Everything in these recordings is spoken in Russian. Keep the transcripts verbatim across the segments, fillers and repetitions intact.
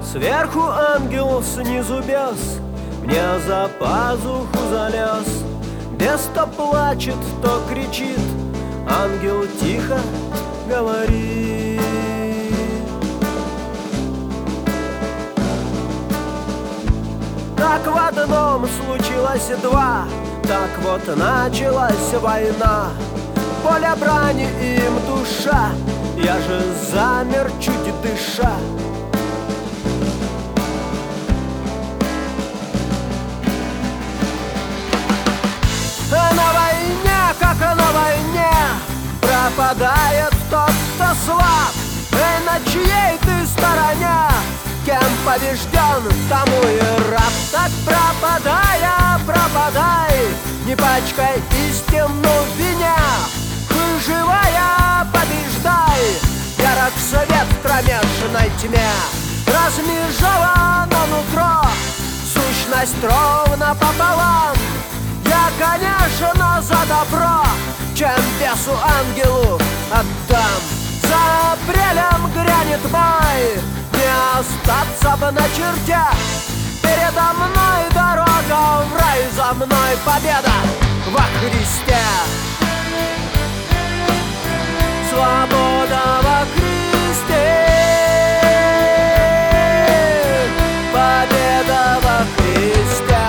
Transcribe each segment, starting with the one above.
Сверху ангел, снизу бес, мне за пазуху залез. Бес то плачет, то кричит, ангел тихо говорит. Так в одном случилось два, так вот началась война. Поле брани им душа, я же замер, чуть дыша. На войне, как на войне, пропадает тот, кто слаб. Эй, на чьей ты стороне? Кем побежден, тому и раб. Так пропадая, пропадай, не пачкай истину в вине. Живая, побеждай, ярок свет в кромешной тьме. Размежовано нутро, сущность ровно пополам. Я, конечно, за добро, чем бесу ангелу отдам. За апрелем грянет май, не остаться бы на черте. Передо мной дорога в рай, за мной победа во Христе. Свобода во Христе, победа во Христе.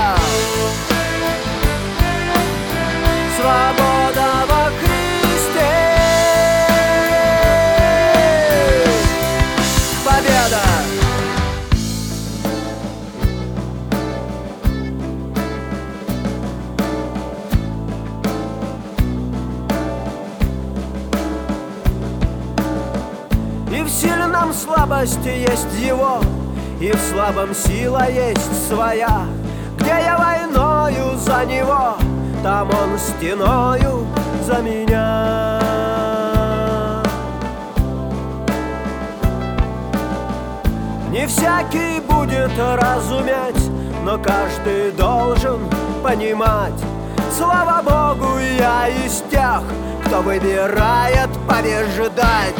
Свобода во Христе, победа. И в сильном слабости есть его, и в слабом сила есть своя. Где я войною за него, там он стеною за меня. Не всякий будет разуметь, но каждый должен понимать. Слава Богу, я из тех, кто выбирает побеждать.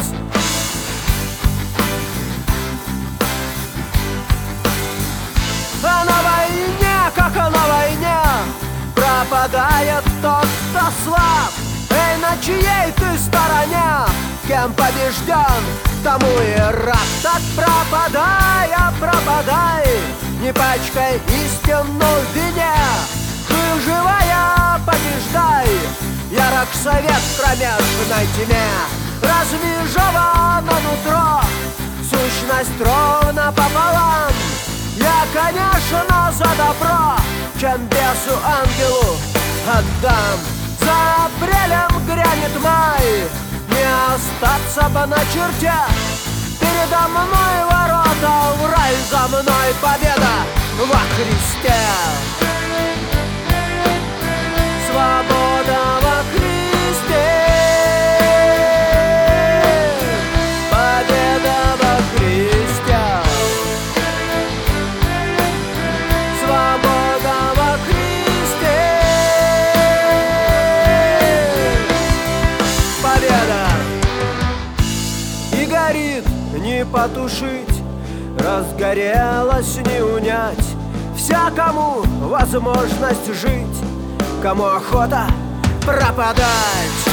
А на войне, как на войне, пропадает тот, кто слаб. Эй, на чьей ты стороне? Кем побежден, тому и рад. Так пропадай, а пропадай, не пачкай истину в вине. Ты живая, побеждай, ярок свет в кромешной тьме. Размежовано нутро, сущность ровно пополам. Я, конечно, за добро, чем бесу ангелу отдам. За апрелем грянет май, не остаться бы на черте. Передо мной ворота в рай, за мной победа во Христе. Свобода во Христе, победа во Христе. Свобода во Христе, победа. И горит не потушить, разгорелась не унять. Всякому возможность жить, кому охота пропадать.